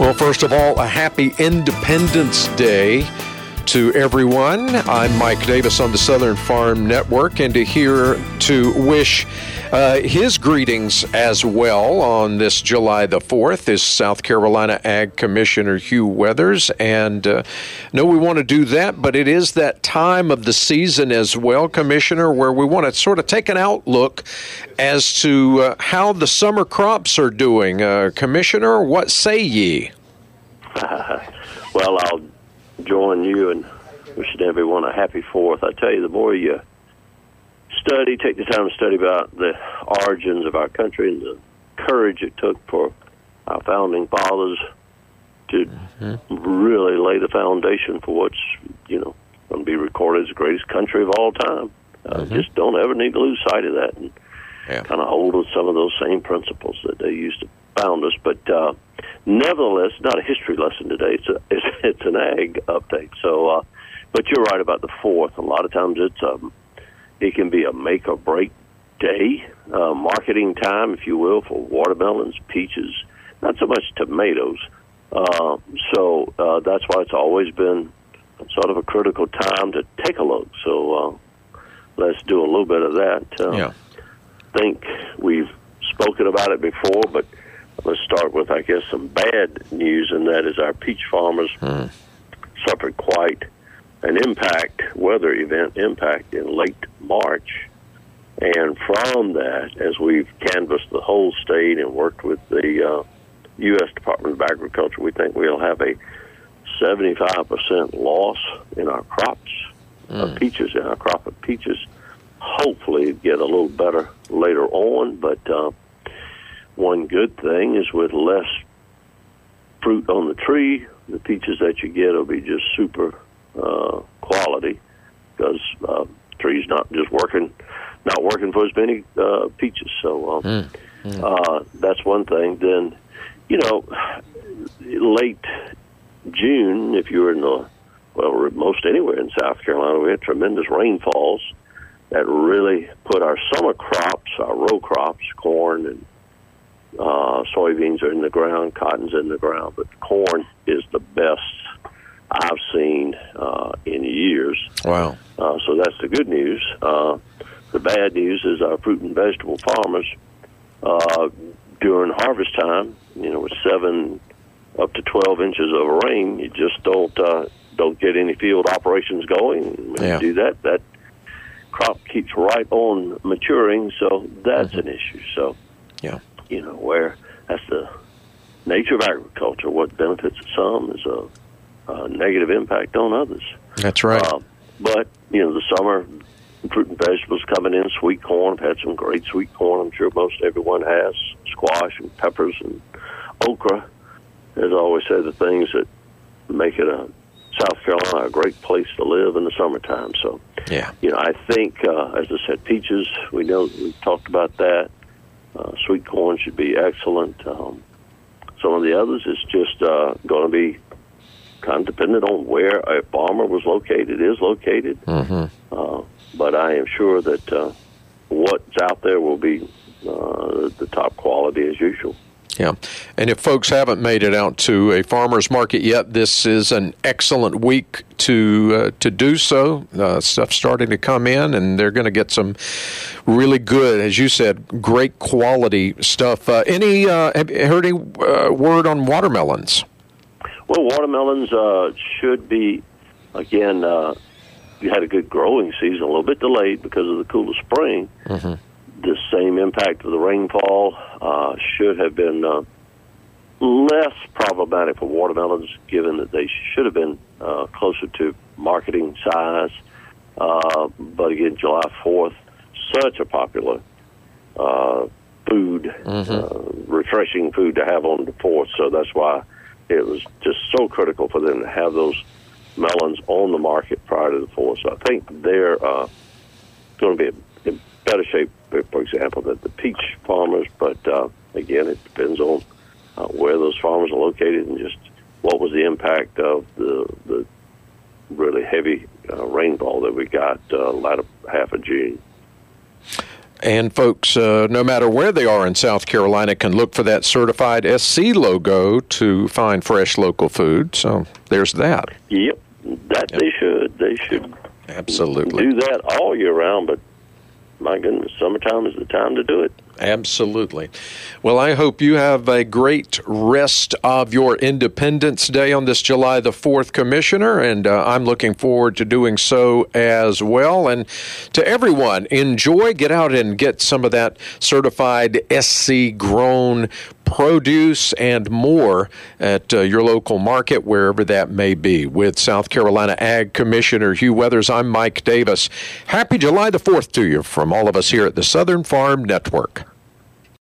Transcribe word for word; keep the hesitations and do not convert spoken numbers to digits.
Well, first of all, a happy Independence Day to everyone. I'm Mike Davis on the Southern Farm Network, and to here to wish uh, his greetings as well on this July the fourth is South Carolina Ag Commissioner Hugh Weathers. And uh, no, we want to do that, but it is that time of the season as well, Commissioner, where we want to sort of take an outlook as to uh, how the summer crops are doing. Uh, Commissioner, what say ye? Well, I'll join you and wishing everyone a happy fourth. I tell you, the more you study, take the time to study about the origins of our country and the courage it took for our founding fathers to mm-hmm. really lay the foundation for what's, you know, going to be recorded as the greatest country of all time. Uh, mm-hmm. Just don't ever need to lose sight of that and yeah. kind of hold with some of those same principles that they used to found us. But uh, nevertheless, not a history lesson today. It's a, it's, it's an ag update. So, uh, but you're right about the fourth. A lot of times it's um, it can be a make or break day, uh, marketing time, if you will, for watermelons, peaches, not so much tomatoes. Uh, so uh, that's why it's always been sort of a critical time to take a look. So uh, let's do a little bit of that. Uh, yeah. I think we've spoken about it before, but let's start with, I guess, some bad news, and that is our peach farmers hmm. suffered quite an impact, weather event impact in late March. And from that, as we've canvassed the whole state and worked with the uh, U S Department of Agriculture, we think we'll have a seventy-five percent loss in our crops hmm. of peaches, in our crop of peaches. Hopefully get a little better later on, but uh, one good thing is with less fruit on the tree, the peaches that you get will be just super uh, quality because uh, trees not just working, not working for as many uh, peaches. So um, mm, mm. Uh, that's one thing. Then, you know, late June, if you were in the well, most anywhere in South Carolina, we had tremendous rainfalls that really put our summer crops, our row crops, corn and Uh, soybeans are in the ground, cotton's in the ground, but corn is the best I've seen uh, in years. Wow. Uh, so that's the good news. Uh, the bad news is our fruit and vegetable farmers, uh, during harvest time, you know, with seven up to twelve inches of rain, you just don't uh, don't get any field operations going. When yeah. you do that, that crop keeps right on maturing, so that's mm-hmm. an issue. So, yeah. You know, where that's the nature of agriculture. What benefits some is a, a negative impact on others. That's right. Uh, but, you know, the summer fruit and vegetables coming in, sweet corn. I've had some great sweet corn. I'm sure most everyone has. Squash and peppers and okra. As I always say, the things that make it a South Carolina a great place to live in the summertime. So, yeah. you know, I think, uh, as I said, peaches, we know we've talked about that. Uh, sweet corn should be excellent. Um, some of the others is just uh, going to be kind of dependent on where a farmer was located, is located. Mm-hmm. Uh, but I am sure that uh, what's out there will be uh, the top quality as usual. Yeah, and if folks haven't made it out to a farmer's market yet, this is an excellent week to uh, to do so. Uh, stuff's starting to come in, and they're going to get some really good, as you said, great quality stuff. Uh, any uh, have you heard any uh, word on watermelons? Well, watermelons uh, should be, again, uh, you had a good growing season, a little bit delayed because of the cooler spring. Mm-hmm. The same impact of the rainfall uh, should have been uh, less problematic for watermelons, given that they should have been uh, closer to marketing size. Uh, but again, July fourth, such a popular uh, food, mm-hmm. uh, refreshing food to have on the fourth. So that's why it was just so critical for them to have those melons on the market prior to the fourth. So I think they're uh, going to be in better shape, for example, than the peach farmers. But uh, again, it depends on uh, where those farmers are located and just what was the impact of the the really heavy uh, rainfall that we got uh, latter half of June. And folks, uh, no matter where they are in South Carolina, can look for that certified S C logo to find fresh local food. So there's that. Yep, that yep. they should. They should absolutely do that all year round. But my goodness, summertime is the time to do it. Absolutely. Well, I hope you have a great rest of your Independence Day on this July the fourth, Commissioner, and uh, I'm looking forward to doing so as well. And to everyone, enjoy, get out and get some of that certified S C grown produce and more at uh, your local market, wherever that may be. With South Carolina Ag Commissioner Hugh Weathers, I'm Mike Davis. Happy July the fourth to you from all of us here at the Southern Farm Network.